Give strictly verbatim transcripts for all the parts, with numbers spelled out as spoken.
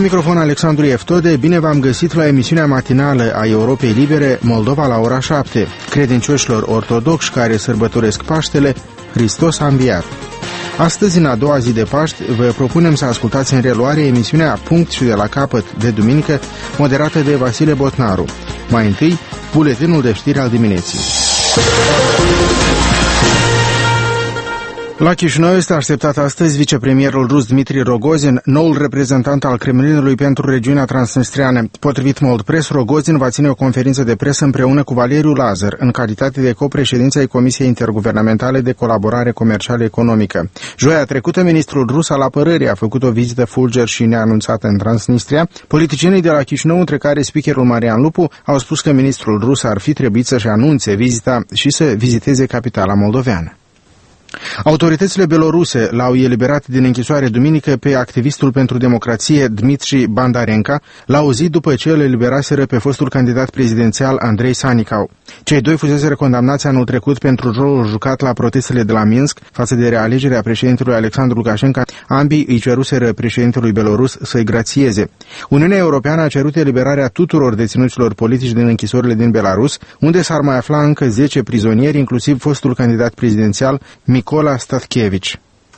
microfon Alexandru Eftode, bine v-am găsit la emisiunea matinală a Europei Libere, Moldova la ora șapte. Credincioșilor ortodoxi care sărbătoresc Paștele, Hristos a înviat. Astăzi, în a doua zi de Paști, vă propunem să ascultați în reluare emisiunea Punct și de la capăt de duminică, moderată de Vasile Botnaru. Mai întâi, buletinul de știri al dimineții. La Chișinău este așteptat astăzi vicepremierul rus Dmitri Rogozin, noul reprezentant al Kremlinului pentru regiunea transnistriană. Potrivit Moldpress, Rogozin va ține o conferință de presă împreună cu Valeriu Lazar, în calitate de copreședință ai Comisiei Interguvernamentale de Colaborare Comercială Economică. Joia trecută, ministrul rus al apărării a făcut o vizită fulger și neanunțată în Transnistria. Politicienii de la Chișinău, între care speakerul Marian Lupu, au spus că ministrul rus ar fi trebuit să-și anunțe vizita și să viziteze capitala moldoveană. Autoritățile beloruse l-au eliberat din închisoare duminică pe activistul pentru democrație Dmitri Bandarenka, la o zi după ce îl eliberaseră pe fostul candidat prezidențial Andrei Sanikau. Cei doi fuseseră condamnați anul trecut pentru rolul jucat la protestele de la Minsk față de realegerea președintelui Alexandru Lukashenko. Ambii îi ceruseră președintelui belorus să-i grațieze. Uniunea Europeană a cerut eliberarea tuturor deținuților politici din închisorile din Belarus, unde s-ar mai afla încă zece prizonieri, inclusiv fostul candidat prezidențial Mykola Statkevich.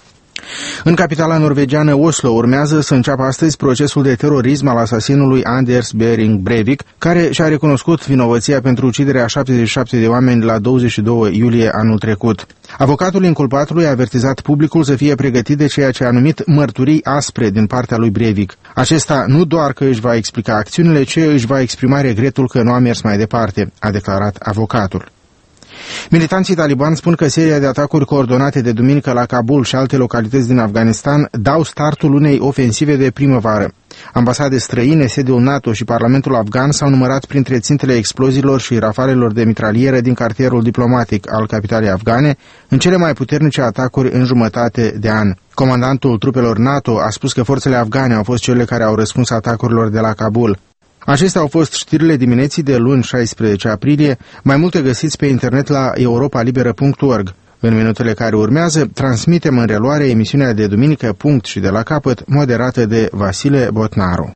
În capitala norvegiană Oslo urmează să înceapă astăzi procesul de terorism al asasinului Anders Behring Breivik, care și-a recunoscut vinovăția pentru uciderea a șaptezeci și șapte de oameni la douăzeci și doi iulie anul trecut. Avocatul inculpatului a avertizat publicul să fie pregătit de ceea ce a numit mărturii aspre din partea lui Breivik. Acesta nu doar că își va explica acțiunile, ci își va exprima regretul că nu a mers mai departe, a declarat avocatul. Militanții talibani spun că seria de atacuri coordonate de duminică la Kabul și alte localități din Afganistan dau startul unei ofensive de primăvară. Ambasade străine, sediul NATO și Parlamentul afgan s-au numărat printre țintele exploziilor și rafalelor de mitralieră din cartierul diplomatic al capitalei afgane, în cele mai puternice atacuri în jumătate de an. Comandantul trupelor NATO a spus că forțele afgane au fost cele care au răspuns atacurilor de la Kabul. Acestea au fost știrile dimineții de luni șaisprezece aprilie, mai multe găsiți pe internet la europa liberă punct org. În minutele care urmează, transmitem în reluare emisiunea de duminică Punct și de la capăt, moderată de Vasile Botnaru.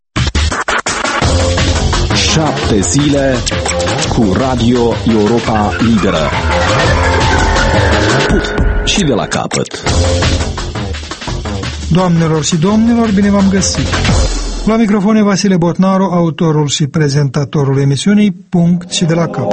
Șapte zile cu Radio Europa Liberă. Punct și de la capăt. Doamnelor și domnilor, bine v-am găsit! La microfon Vasile Botnaru, autorul și prezentatorul emisiunii Punct și de la capăt.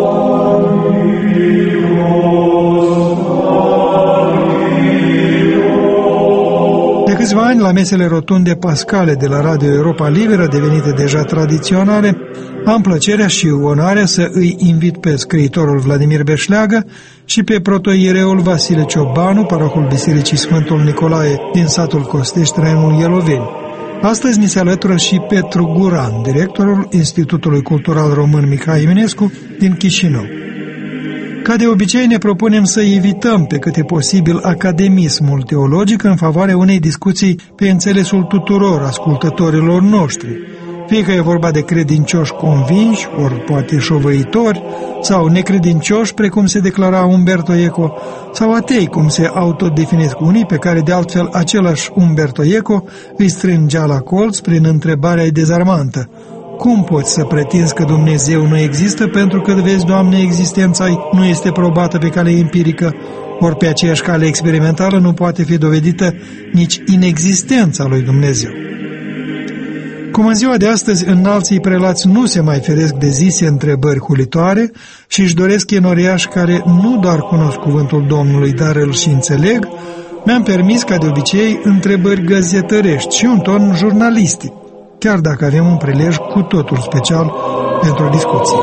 De câțiva ani, la mesele rotunde pascale de la Radio Europa Liberă, devenite deja tradiționale, am plăcerea și onoarea să îi invit pe scriitorul Vladimir Beșleagă și pe protoiereul Vasile Ciobanu, parahul Bisericii Sfântul Nicolae din satul Costești, raionul Ieloveni. Astăzi ni se alătură și Petru Guran, directorul Institutului Cultural Român Mihai Eminescu din Chișinău. Ca de obicei, ne propunem să evităm pe cât e posibil academismul teologic în favoarea unei discuții pe înțelesul tuturor ascultătorilor noștri, fie că e vorba de credincioși convinși, ori poate șovăitori, sau necredincioși, precum se declara Umberto Eco, sau atei, cum se autodefinesc unii, pe care de altfel același Umberto Eco îi strângea la colț prin întrebarea dezarmantă: cum poți să pretinzi că Dumnezeu nu există pentru că, vezi, Doamne, existența nu este probată pe cale empirică, ori pe aceeași cale experimentală nu poate fi dovedită nici inexistența lui Dumnezeu? Cum în ziua de astăzi înalții prelați nu se mai feresc de zise întrebări hulitoare și își doresc enoriași care nu doar cunosc cuvântul Domnului, dar îl și înțeleg, mi-am permis, ca de obicei, întrebări gazetărești și un ton jurnalistic, chiar dacă avem un prilej cu totul special pentru o discuție.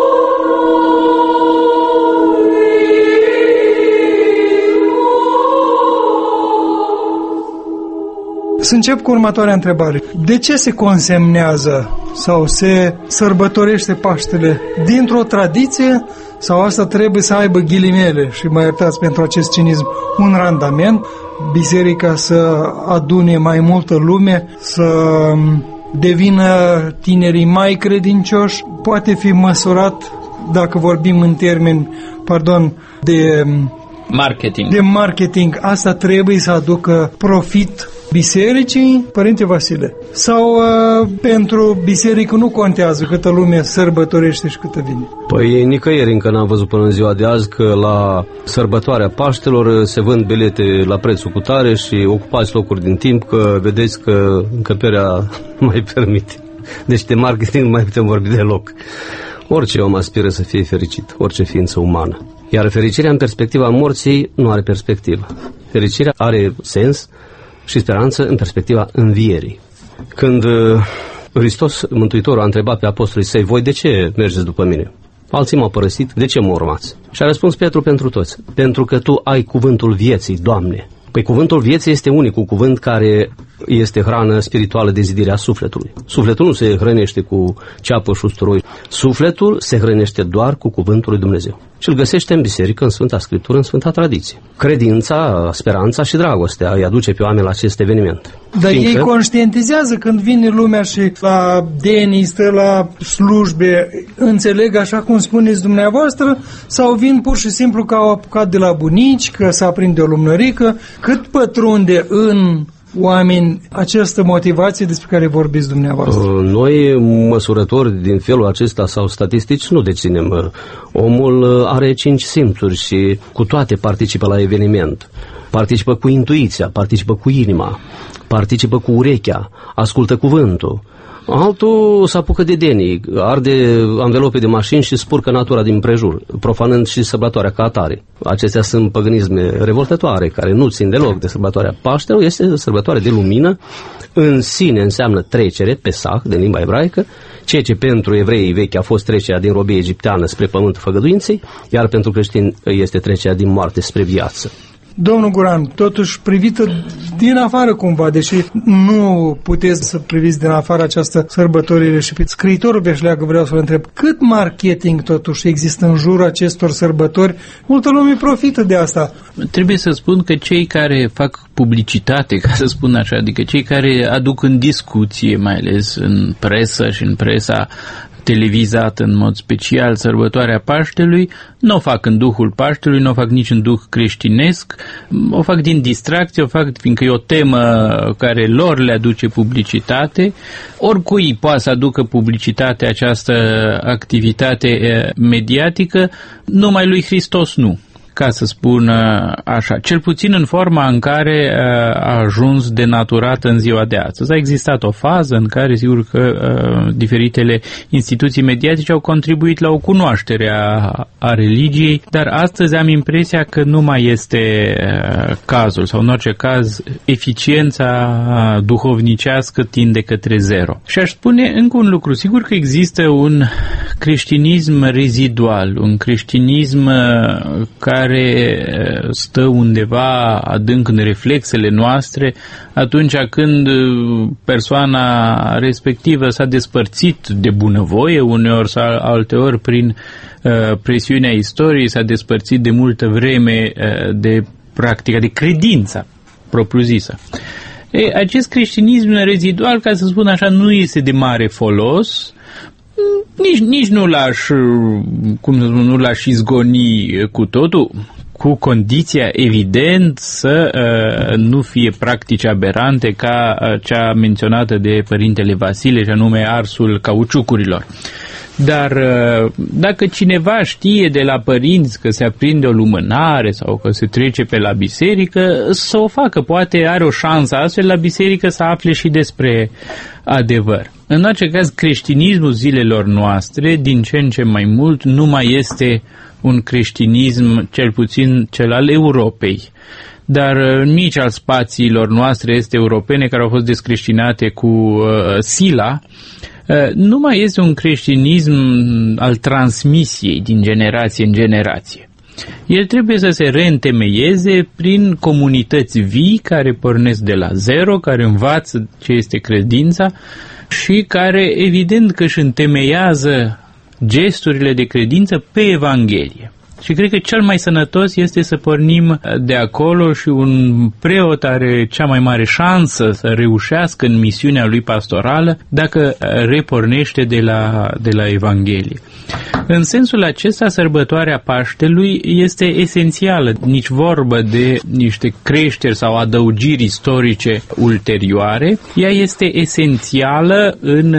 Să încep cu următoarea întrebare. De ce se consemnează sau se sărbătorește Paștele? Dintr-o tradiție sau asta trebuie să aibă ghilimele, și mă iertați pentru acest cinism, un randament, biserica să adune mai multă lume, să devină tinerii mai credincioși, poate fi măsurat, dacă vorbim în termeni, pardon, de marketing. de marketing, asta trebuie să aducă profit bisericii, Părinte Vasile? Sau uh, pentru biserică nu contează câtă lume sărbătorește și câtă vine? Păi nicăieri încă n-am văzut până în ziua de azi că la sărbătoarea Paștelor se vând bilete la prețul cu tare și ocupați locuri din timp, că vedeți că încăperea mai permite. Deci de marketing nu mai putem vorbi deloc. Orice om aspiră să fie fericit, orice ființă umană. Iar fericirea în perspectiva morții nu are perspectivă. Fericirea are sens și speranță în perspectiva învierii. Când Hristos, Mântuitorul, a întrebat pe apostolii săi: voi de ce mergeți după mine? Alții m-au părăsit, de ce mă urmați? Și a răspuns Petru pentru toți: pentru că tu ai cuvântul vieții, Doamne. Păi cuvântul vieții este unicul cuvânt care este hrană spirituală de zidire a sufletului. Sufletul nu se hrănește cu ceapă și usturoi. Sufletul se hrănește doar cu cuvântul lui Dumnezeu. Și îl găsește în biserică, în Sfânta Scriptură, în Sfânta Tradiție. Credința, speranța și dragostea îi aduce pe oameni la acest eveniment. Dar Fiindcă... ei conștientizează când vine lumea și la denii, stă la slujbe, înțeleg așa cum spuneți dumneavoastră, sau vin pur și simplu că au apucat de la bunici, că s-a prinde o lumnărică, cât pătrunde în oameni această motivație despre care vorbiți dumneavoastră? Noi, măsurători din felul acesta sau statistici, nu deținem. Omul are cinci simțuri și cu toate participă la eveniment. Participă cu intuiția, participă cu inima, participă cu urechea, ascultă cuvântul. Altul se apucă de denii, arde anvelope de mașini și spurcă natura din prejur, profanând și sărbătoarea ca atare. Acestea sunt păgânisme revoltătoare, care nu țin deloc de sărbătoarea Paștelor, este sărbătoare de lumină, în sine înseamnă trecere, Pesach, din limba ebraică, ceea ce pentru evreii vechi a fost trecerea din robie egipteană spre pământul făgăduinței, iar pentru creștini este trecerea din moarte spre viață. Domnul Guran, totuși privită din afară cumva, deși nu puteți să priviți din afară această sărbătorire și pe scriitorul Beșleagă vreau să-l întreb, cât marketing totuși există în jurul acestor sărbători? Multă lume profită de asta. Trebuie să spun că cei care fac publicitate, ca să spun așa, adică cei care aduc în discuție, mai ales în presă și în presa televizat în mod special sărbătoarea Paștelui, nu o fac în duhul Paștelui, nu o fac nici în duh creștinesc, o fac din distracție, o fac fiindcă e o temă care lor le aduce publicitate. Oricui poate să aducă publicitate această activitate mediatică, numai lui Hristos nu, ca să spun așa, cel puțin în forma în care a ajuns denaturată în ziua de astăzi. A existat o fază în care, sigur că uh, diferitele instituții mediatice au contribuit la o cunoaștere a, a religiei, dar astăzi am impresia că nu mai este uh, cazul, sau în orice caz, eficiența duhovnicească tinde către zero. Și aș spune încă un lucru, sigur că există un creștinism rezidual, un creștinism uh, care care stă undeva adânc în reflexele noastre atunci când persoana respectivă s-a despărțit de bunăvoie, uneori sau alteori prin uh, presiunea istoriei, s-a despărțit de multă vreme uh, de practica, de credința propriu-zisă. E, acest creștinism rezidual, ca să spun așa, nu este de mare folos. Nici, nici nu l-aș, cum să spun, nu l-aș izgoni cu totul, cu condiția, evident, să uh, nu fie practici aberante ca uh, cea menționată de Părintele Vasile, și anume arsul cauciucurilor. Dar uh, dacă cineva știe de la părinți că se aprinde o lumânare sau că se trece pe la biserică, să o facă. Poate are o șansă astfel la biserică să afle și despre adevăr. În orice caz, creștinismul zilelor noastre, din ce în ce mai mult, nu mai este un creștinism, cel puțin cel al Europei, dar nici al spațiilor noastre este europene care au fost descreștinate cu uh, sila. Uh, nu mai este un creștinism al transmisiei din generație în generație. El trebuie să se reîntemeieze prin comunități vii care pornesc de la zero, care învață ce este credința și care, evident că își întemeiază gesturile de credință pe Evanghelie. Și cred că cel mai sănătos este să pornim de acolo și un preot are cea mai mare șansă să reușească în misiunea lui pastorală dacă repornește de la, de la Evanghelie. În sensul acesta, sărbătoarea Paștelui este esențială, nici vorbă de niște creșteri sau adăugiri istorice ulterioare, ea este esențială în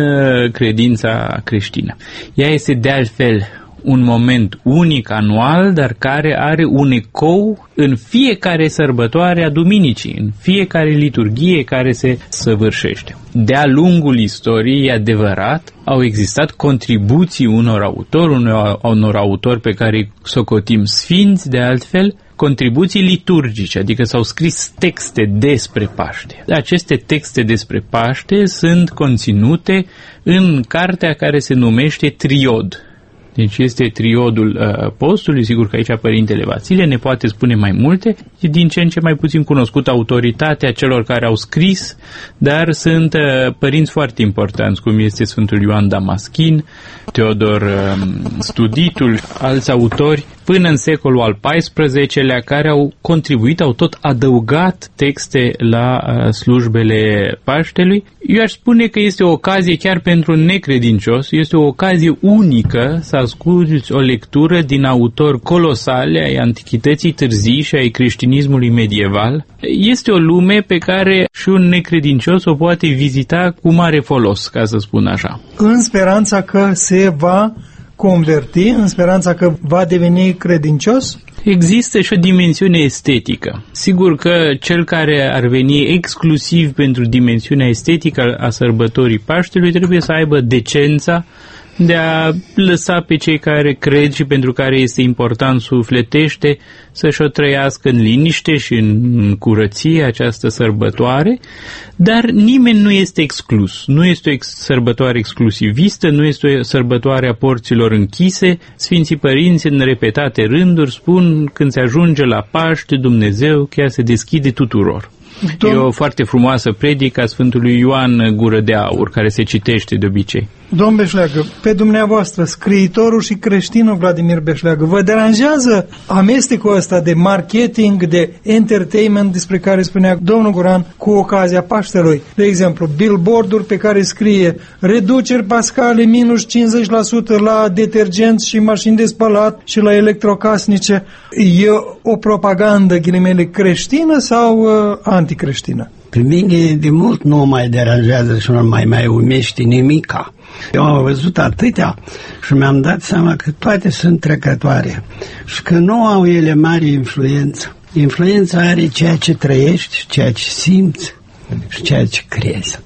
credința creștină. Ea este de altfel un moment unic anual, dar care are un ecou în fiecare sărbătoare a duminicii, în fiecare liturghie care se săvârșește. De-a lungul istoriei, e adevărat, au existat contribuții unor autori, unor, unor autori pe care îi socotim sfinți, de altfel, contribuții liturgice, adică s-au scris texte despre Paște. Aceste texte despre Paște sunt conținute în cartea care se numește Triod. Deci este triodul uh, postului, sigur că aici Părintele Vasile ne poate spune mai multe, e din ce în ce mai puțin cunoscut autoritatea celor care au scris, dar sunt uh, părinți foarte importanți, cum este Sfântul Ioan Damaschin, Teodor uh, Studitul, alți autori, până în secolul al paisprezecelea, care au contribuit, au tot adăugat texte la uh, slujbele Paștelui. Eu aș spune că este o ocazie chiar pentru un necredincios, este o ocazie unică să asculți o lectură din autori colosale ai antichității târzii și ai creștinismului medieval. Este o lume pe care și un necredincios o poate vizita cu mare folos, ca să spun așa. În speranța că se va converti, în speranța că va deveni credincios? Există și o dimensiune estetică. Sigur că cel care ar veni exclusiv pentru dimensiunea estetică a sărbătorii Paștelui trebuie să aibă decența de a lăsa pe cei care cred și pentru care este important sufletește să-și o trăiască în liniște și în curăție această sărbătoare, dar nimeni nu este exclus. Nu este o ex- sărbătoare exclusivistă, nu este o sărbătoare a porților închise. Sfinții Părinți în repetate rânduri spun când se ajunge la Paște, Dumnezeu chiar se deschide tuturor. Dom- e o foarte frumoasă predică a Sfântului Ioan Gură de Aur, care se citește de obicei. Domn Beșleagă, pe dumneavoastră, scriitorul și creștinul Vladimir Beșleagă, vă deranjează amestecul ăsta de marketing, de entertainment despre care spunea domnul Guran cu ocazia Paștelui? De exemplu, billboard-uri pe care scrie reduceri pascale minus cincizeci la sută la detergenți și mașini de spălat și la electrocasnice. E o propagandă, ghilimele, creștină sau uh, anticreștină? Pe mine de mult nu mai deranjează și nu mai mai umește nimica. Eu am văzut atâtea și mi-am dat seama că toate sunt trecătoare și că nu au ele mare influență. Influența are ceea ce trăiești și ceea ce simți și ceea ce crezi.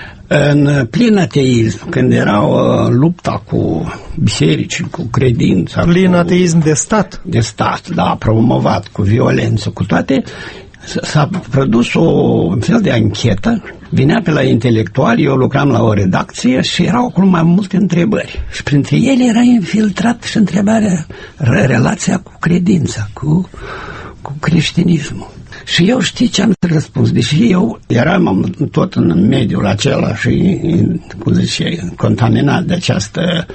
În plin ateism, când era uh, lupta cu biserici, cu credința... Plin cu, ateism de stat? De stat, da, promovat, cu violență, cu toate... S-a produs o, un fel de anchetă, vinea pe la intelectuali, eu lucram la o redacție și erau acolo mai multe întrebări. Și printre ele era infiltrat și întrebarea, relația cu credința, cu, cu creștinismul. Și eu știi ce am răspuns, deși eu eram tot în mediul acela și, cum zice, contaminat de această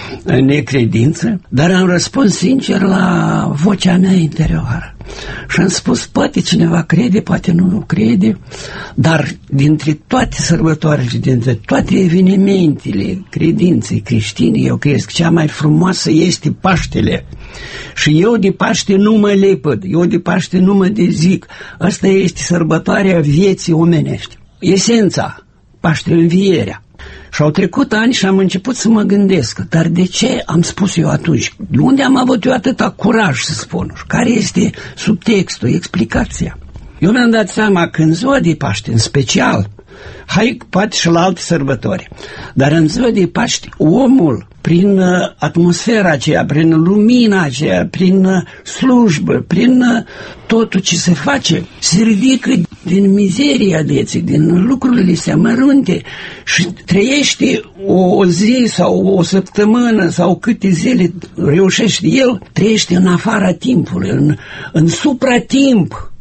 necredință, dar am răspuns sincer la vocea mea interioară. Și am spus, poate cineva crede, poate nu crede, dar dintre toate sărbătoarele și dintre toate evenimentele credinței creștine, eu cred că cea mai frumoasă este Paștele. Și eu de Paște nu mă lepăd, eu de Paște nu mă dezic. Asta este sărbătoarea vieții omenești. Esența, Paște, învierea. Și au trecut ani și am început să mă gândesc, dar de ce am spus eu atunci? De unde am avut eu atâta curaj să spun? Și care este subtextul, explicația? Eu mi-am dat seama că în ziua de Paște, în special, hai poate și la alte sărbători, dar în ziua de Paște, omul, prin atmosfera aceea, prin lumina aceea, prin slujbă, prin totul ce se face, se ridică din mizeria vieții, din lucrurile astea mărunte și trăiește o, o zi sau o săptămână sau câte zile reușește el, trăiește în afara timpului, în, în supratimp.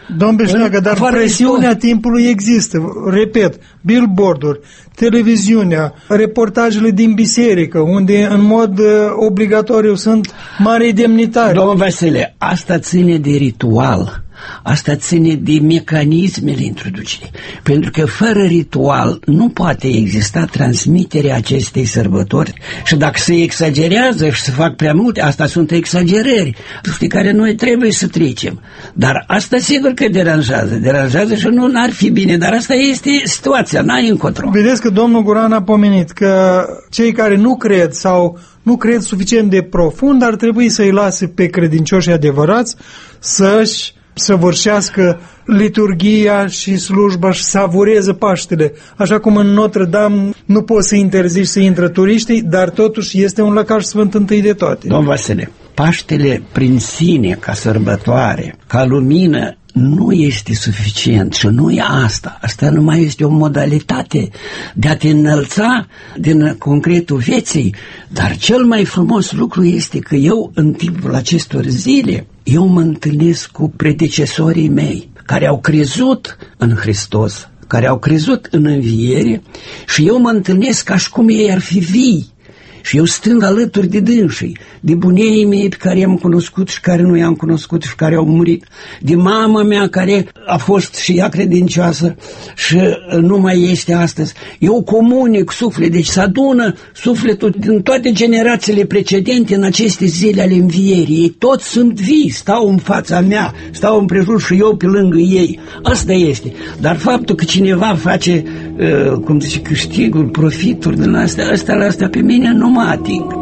Domn Beșleagă, dar presiunea timpului există. Repet, billboard-uri, televiziunea, reportajele din biserică, unde în mod uh, obligatoriu sunt mari demnitari. Domnul Vasile, asta ține de ritual. Asta ține de mecanismele introducerii. Pentru că fără ritual nu poate exista transmiterea acestei sărbători. Și dacă se exagerează și se fac prea multe, asta sunt exagerări pe care noi trebuie să trecem. Dar asta sigur că deranjează. Deranjează și nu ar fi bine, dar asta este situația, n-ai încotro. Vedeți că domnul Guran a pomenit că cei care nu cred sau nu cred suficient de profund ar trebui să-i lase pe credincioșii adevărați să-și săvârșească liturghia și slujba și savureze Paștele. Așa cum în Notre-Dame nu poți să interzici să intră turiștii, dar totuși este un lăcaș sfânt întâi de toate. Domn Vasile, Paștele prin sine, ca sărbătoare, ca lumină, nu este suficient și nu e asta. Asta nu mai este o modalitate de a te înălța din concretul vieții, dar cel mai frumos lucru este că eu, în timpul acestor zile, eu mă întâlnesc cu predecesorii mei, care au crezut în Hristos, care au crezut în înviere și eu mă întâlnesc ca și cum ei ar fi vii. Și eu stând alături de dânsii, de bunii mei pe care i-am cunoscut și care nu i-am cunoscut și care au murit, de mama mea care a fost și ea credincioasă și nu mai este astăzi. Eu comunic suflet, deci se adună sufletul din toate generațiile precedente în aceste zile ale învierii. Ei toți sunt vii, stau în fața mea, stau împrejur și eu pe lângă ei. Asta este. Dar faptul că cineva face, uh, cum zice, câștiguri, profituri din astea, astea la astea pe mine nu mă ating.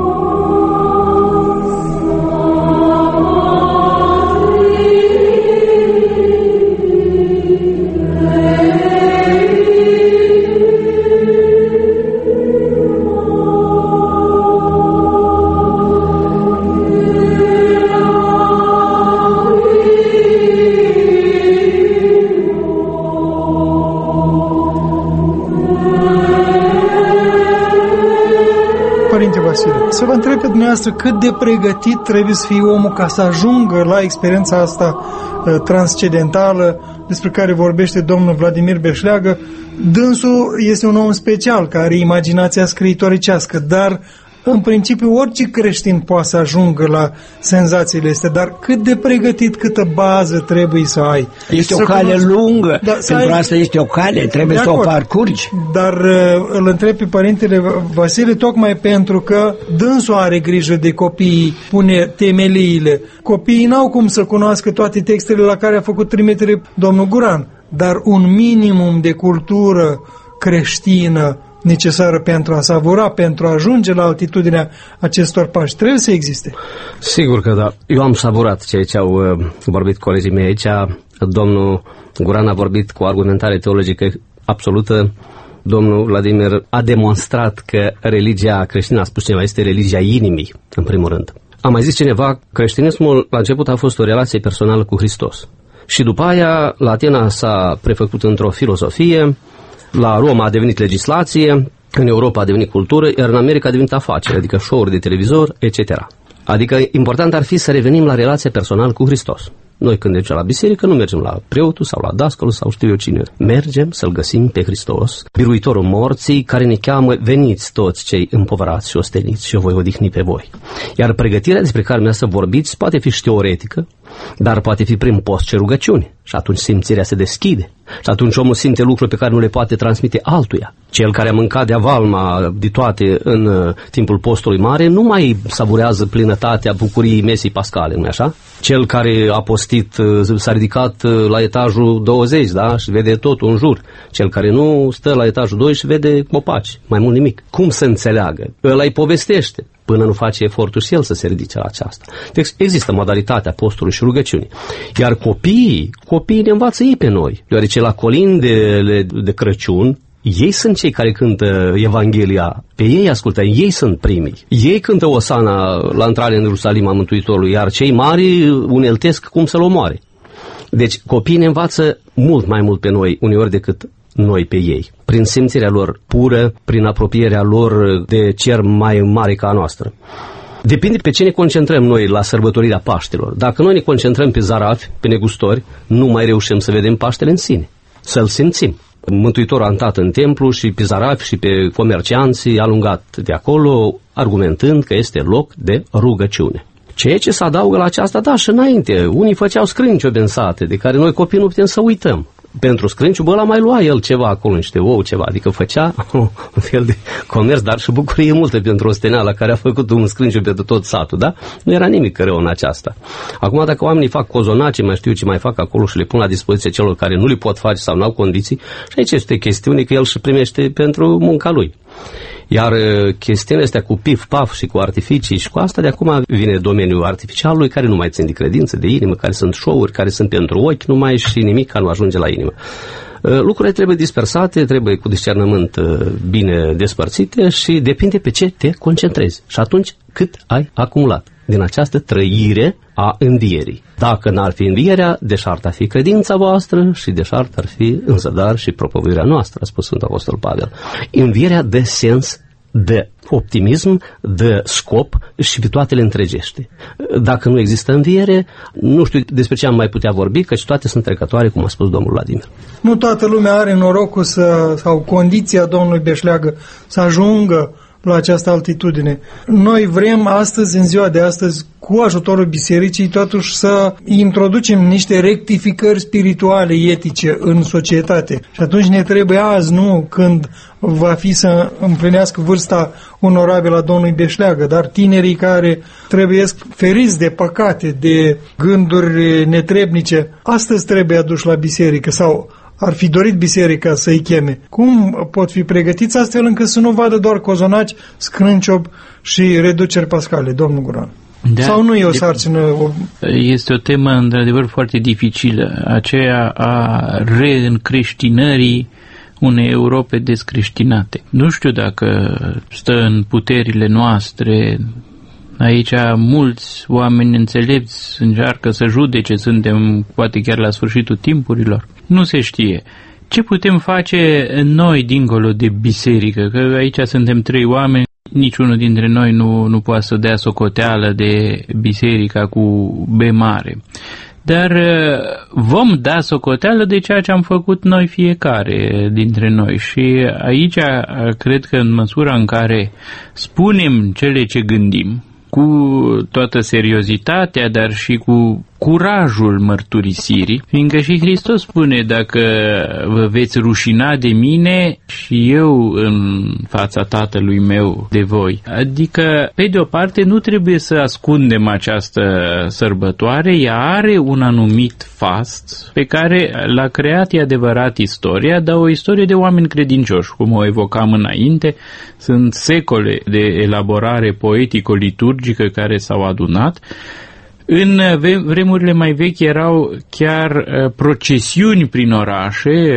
Să vă întreb pe dumneavoastră cât de pregătit trebuie să fie omul ca să ajungă la experiența asta uh, transcendentală despre care vorbește domnul Vladimir Beșleagă. Dânsul este un om special care are imaginația scriitoricească, dar în principiu orice creștin poate să ajungă la senzațiile astea, dar cât de pregătit, câtă bază trebuie să ai. Este să o cale cunoști... lungă, da, pentru ai... asta este o cale, trebuie de să acord. O parcurgi. Dar uh, îl întreb pe părintele Vasile tocmai pentru că dânsul are grijă de copii, pune temeliile. Copiii n-au cum să cunoască toate textele la care a făcut trimitere domnul Guran, dar un minimum de cultură creștină necesară pentru a savura, pentru a ajunge la altitudinea acestor pași, trebuie să existe. Sigur că da. Eu am savurat ceea ce au uh, vorbit colegii mei aici. Domnul Guran a vorbit cu argumentare teologică absolută. Domnul Vladimir a demonstrat că religia creștină, a spus cineva, este religia inimii, în primul rând. A mai zis cineva, creștinismul la început a fost o relație personală cu Hristos. Și după aia, la Atena s-a prefăcut într-o filozofie, la Roma a devenit legislație, în Europa a devenit cultură, iar în America a devenit afacere, adică show-uri de televizor, et cetera. Adică important ar fi să revenim la relația personală cu Hristos. Noi când mergem la biserică nu mergem la preotul sau la dascălul sau știu eu cine. Mergem să-L găsim pe Hristos, biruitorul morții, care ne cheamă, veniți toți cei împovărați și osteniți și eu voi odihni pe voi. Iar pregătirea despre care mi-a să vorbiți poate fi și teoretică, dar poate fi prin post și rugăciuni. Și atunci simțirea se deschide. Și atunci omul simte lucruri pe care nu le poate transmite altuia. Cel care a mâncat de avalma de toate în uh, timpul postului mare nu mai savurează plinătatea bucuriei mesei pascale, nu-i așa? Cel care a postit uh, s-a ridicat uh, la etajul douăzeci, da? Și vede totul în jur. Cel care nu stă la etajul doi și vede copaci, mai mult nimic. Cum să înțeleagă? Ăla îi povestește până nu face efortul și el să se ridice la aceasta. Deci există modalitatea postului și rugăciunii. Iar copiii, copiii ne învață ei pe noi, deoarece la colindele de Crăciun, ei sunt cei care cântă Evanghelia, pe ei ascultă, ei sunt primii. Ei cântă Osana la intrare în Ierusalim a Mântuitorului, iar cei mari uneltesc cum să-l omoare. Deci copiii ne învață mult mai mult pe noi, uneori decât noi pe ei, prin simțirea lor pură, prin apropierea lor de cer mai mare ca a noastră. Depinde pe ce ne concentrăm noi la sărbătorirea Paștelor. Dacă noi ne concentrăm pe zarafi, pe negustori, nu mai reușim să vedem Paștele în sine, să-l simțim. Mântuitorul a intrat în templu și pe zarafi și pe comercianții a alungat de acolo, argumentând că este loc de rugăciune. Ceea ce se adaugă la aceasta, da, și înainte, unii făceau scrânciu în sate, de care noi copii nu putem să uităm. Pentru scrânciu, bă, ăla mai lua el ceva acolo, niște ou, ceva, adică făcea un fel de comerț, dar și bucurie multă pentru osteneala care a făcut un scrânciu pentru tot satul, da? Nu era nimic rău în aceasta. Acum, dacă oamenii fac cozonace, mai știu ce mai fac acolo și le pun la dispoziție celor care nu le pot face sau nu au condiții, și aici este chestiune că el și primește pentru munca lui. Iar chestiunea astea cu pif-paf și cu artificii și cu asta, de acum vine domeniul artificialului, care nu mai țin de credință, de inimă, care sunt show-uri, care sunt pentru ochi numai și nimic care nu ajunge la inimă. Lucrurile trebuie dispersate, trebuie cu discernământ bine despărțite și depinde pe ce te concentrezi. Și atunci cât ai acumulat din această trăire a învierii. Dacă n-ar fi învierea, deșart ar fi credința voastră și deșart ar fi în zadar și propovăduirea noastră, a spus Sfântul Apostol Pavel. Învierea dă sens, de optimism, de scop și pe toate le întregește. Dacă nu există înviere, nu știu despre ce am mai putea vorbi, căci toate sunt trecătoare, cum a spus domnul Vladimir. Nu toată lumea are norocul să, sau condiția domnului Beșleagă să ajungă la această altitudine. Noi vrem astăzi, în ziua de astăzi, cu ajutorul bisericii, totuși să introducem niște rectificări spirituale, etice în societate. Și atunci ne trebuie azi, nu când va fi să împlinească vârsta onorabilă a domnului Beșleagă, dar tinerii care trebuiesc feriți de păcate, de gânduri netrebnice, astăzi trebuie aduși la biserică sau ar fi dorit biserica să-i cheme. Cum pot fi pregătiți astfel încât să nu vadă doar cozonaci, scrânciob și reduceri pascale, domnul Guran? Da, sau nu e o sarcină? O... Este o temă, într-adevăr, foarte dificilă, aceea a reîncreștinării unei Europe descreștinate. Nu știu dacă stă în puterile noastre. Aici mulți oameni înțelepți încearcă să judece, suntem poate chiar la sfârșitul timpurilor. Nu se știe. Ce putem face noi dincolo de biserică? Că aici suntem trei oameni, niciunul dintre noi nu, nu poate să dea socoteală de biserica cu B mare. Dar vom da socoteală de ceea ce am făcut noi fiecare dintre noi. Și aici cred că în măsura în care spunem cele ce gândim, cu toată seriozitatea, dar și cu curajul mărturisirii, fiindcă și Hristos spune, dacă vă veți rușina de mine și eu în fața Tatălui meu de voi. Adică, pe de o parte, nu trebuie să ascundem această sărbătoare, ea are un anumit fast pe care l-a creat, e adevărat, istoria, dar o istorie de oameni credincioși, cum o evocam înainte. Sunt secole de elaborare poetico-liturgică care s-au adunat. În vremurile mai vechi erau chiar procesiuni prin orașe,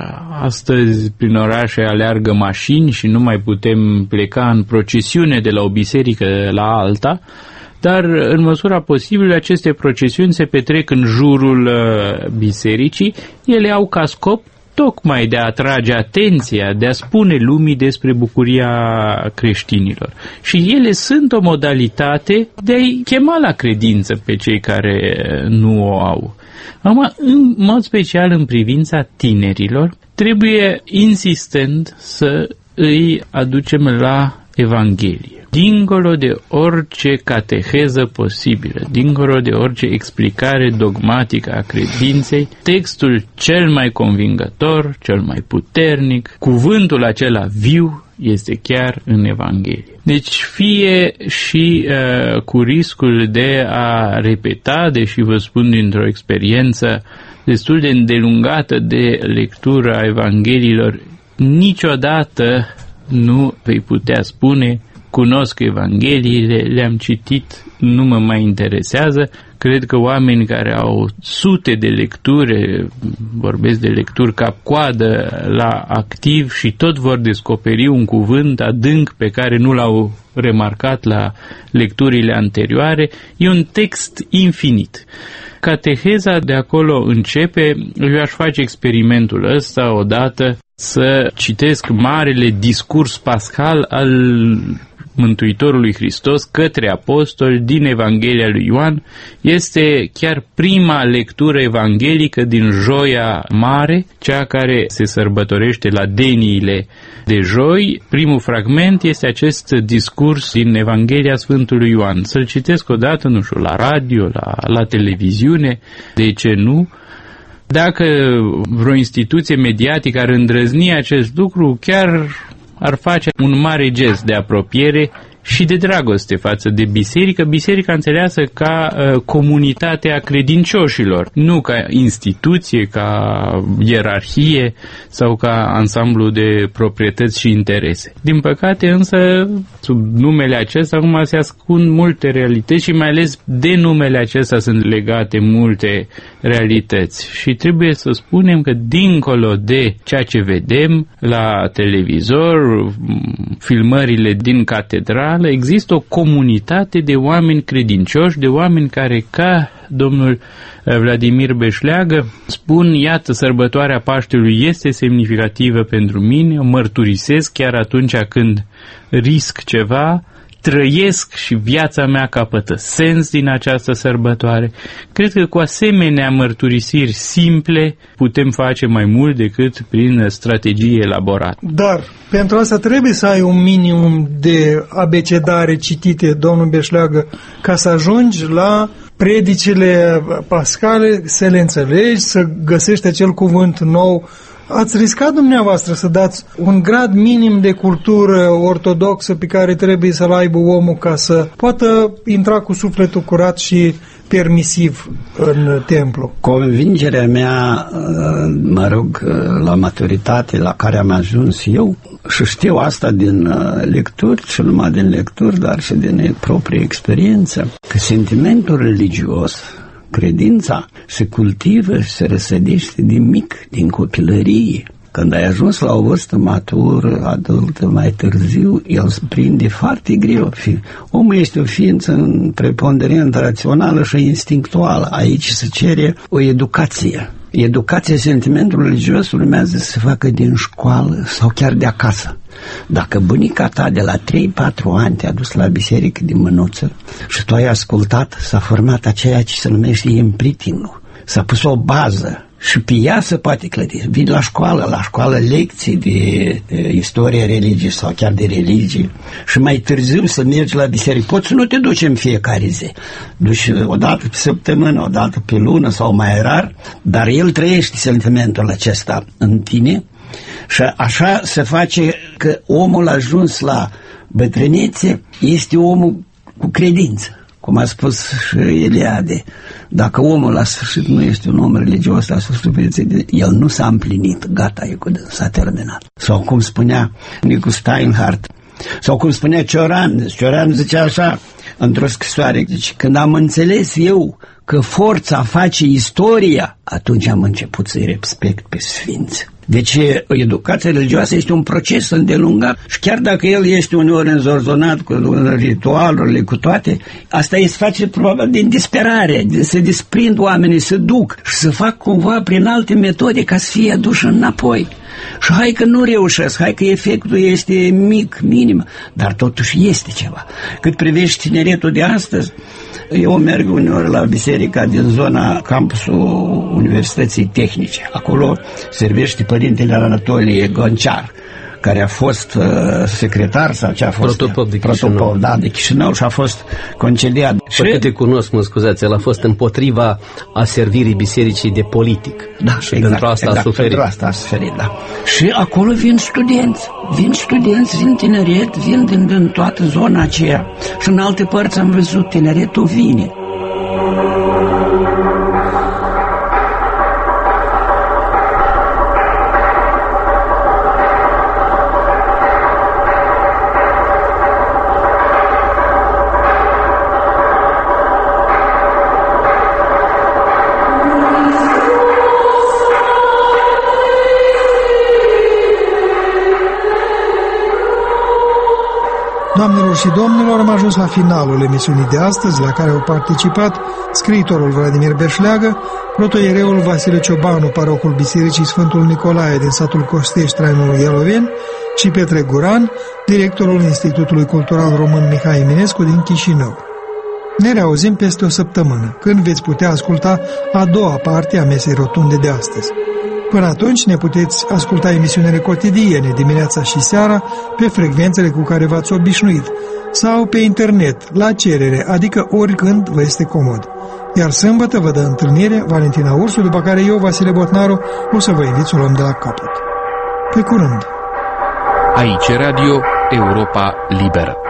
astăzi prin orașe aleargă mașini și nu mai putem pleca în procesiune de la o biserică la alta, dar în măsura posibilă aceste procesiuni se petrec în jurul bisericii, ele au ca scop tocmai de a atrage atenția, de a spune lumii despre bucuria creștinilor. Și ele sunt o modalitate de a-i chema la credință pe cei care nu o au. Acum, în mod special în privința tinerilor, trebuie insistent să îi aducem la Evanghelie. Dincolo de orice cateheză posibilă, dincolo de orice explicare dogmatică a credinței, textul cel mai convingător, cel mai puternic, cuvântul acela viu, este chiar în Evanghelie. Deci fie și uh, cu riscul de a repeta, deși vă spun dintr-o experiență destul de îndelungată de lectură a Evangheliilor, niciodată nu vei putea spune cunosc Evangheliile, le-am citit, nu mă mai interesează. Cred că oameni care au sute de lecturi, vorbesc de lecturi cap-coadă la activ și tot vor descoperi un cuvânt adânc pe care nu l-au remarcat la lecturile anterioare. E un text infinit. Cateheza de acolo începe. Eu aș face experimentul ăsta odată, să citesc marele discurs pascal al Mântuitorului Hristos către apostoli din Evanghelia lui Ioan este chiar prima lectură evanghelică din Joia Mare, cea care se sărbătorește la deniile de joi. Primul fragment este acest discurs din Evanghelia Sfântului Ioan. Să-l citesc odată, nu știu, la radio, la, la televiziune, de ce nu? Dacă vreo instituție mediatică ar îndrăzni acest lucru, chiar ar face un mare gest de apropiere și de dragoste față de biserică, biserica înțeleasă ca uh, comunitatea credincioșilor, nu ca instituție, ca ierarhie sau ca ansamblu de proprietăți și interese. Din păcate însă, sub numele acesta acum se ascund multe realități și mai ales de numele acesta sunt legate multe realități. Și trebuie să spunem că dincolo de ceea ce vedem la televizor, filmările din catedrală, există o comunitate de oameni credincioși, de oameni care, ca domnul Vladimir Beșleagă, spun, iată, sărbătoarea Paștelui este semnificativă pentru mine, o mărturisesc chiar atunci când risc ceva, trăiesc și viața mea capătă sens din această sărbătoare. Cred că cu asemenea mărturisiri simple putem face mai mult decât prin strategii elaborate. Dar pentru asta trebuie să ai un minimum de abecedare citite, domnul Beșleagă, ca să ajungi la predicile pascale, să le înțelegi, să găsești acel cuvânt nou. Ați riscat dumneavoastră să dați un grad minim de cultură ortodoxă pe care trebuie să-l aibă omul ca să poată intra cu sufletul curat și permisiv în templu? Convingerea mea, mă rog, la maturitate la care am ajuns eu, și știu asta din lecturi, și numai din lecturi, dar și din proprie experiență, că sentimentul religios, credința, se cultivă și se răsădește din mic, din copilărie. Când ai ajuns la o vârstă matură, adultă, mai târziu, el se prinde foarte greu. Omul este o ființă în preponderent rațională și instinctuală. Aici se cere o educație. Educația sentimentului religios urmează să se facă din școală sau chiar de acasă. Dacă bunica ta de la trei patru ani te-a dus la biserică din mânuță și tu ai ascultat, s-a format aceea ce se numește imprinting-ul. S-a pus o bază și pe ea se poate clădi. Vii la școală, la școală lecții de, de istorie religie sau chiar de religie și mai târziu să mergi la biserică. Poți să nu te duci în fiecare zi. Duci o dată pe săptămână, o dată pe lună sau mai rar, dar el trăiește sentimentul acesta în tine și așa se face că omul ajuns la bătrânețe este omul cu credință. Cum a spus și Eliade, dacă omul la sfârșit nu este un om religios, la sfârșitul vieții, el nu s-a împlinit, gata, e cu s-a terminat. Sau cum spunea Nicu Steinhardt, sau cum spunea Cioran, Cioran zicea așa, într-o scrisoare, zice, când am înțeles eu că forța face istoria, atunci am început să-i respect pe sfinți. Deci educația religioasă este un proces îndelungat și chiar dacă el este uneori înzorzonat cu ritualurile, cu toate, asta îi se face probabil din disperare, de se desprind oamenii, se duc și să fac cumva prin alte metode ca să fie aduși înapoi. Și hai că nu reușesc, hai că efectul este mic, minim, dar totuși este ceva. Cât privești tineretul de astăzi, eu merg uneori la biserica din zona campusul Universității Tehnice. Acolo servește părintele Anatolie Gonciar, care a fost uh, secretar sau ce a fost? Protopop de Chișinău. Protopop, da, de Chișinău și a fost concediat. Pe și... câte cunosc, mă scuzați, el a fost împotriva aservirii bisericii de politic. Da, și exact, pentru asta exact, a suferit. pentru asta a suferit, da. Și acolo vin studenți, vin studenți, vin tineret, vin din, din toată zona aceea. Și în alte părți am văzut tineretul vine. Doamnelor și domnilor, am ajuns la finalul emisiunii de astăzi, la care au participat scriitorul Vladimir Beșleagă, protoiereul Vasile Ciobanu, parocul Bisericii Sfântul Nicolae din satul Costești, Trainul Ieloveni, și Petre Guran, directorul Institutului Cultural Român Mihai Eminescu din Chișinău. Ne reauzim peste o săptămână, când veți putea asculta a doua parte a mesei rotunde de astăzi. Până atunci ne puteți asculta emisiunile cotidiene dimineața și seara pe frecvențele cu care v-ați obișnuit sau pe internet, la cerere, adică oricând vă este comod. Iar sâmbătă vă dă întâlnire Valentina Ursu, după care eu, Vasile Botnaru, o să vă invit să o luăm de la capăt. Pe curând! Aici Radio Europa Liberă.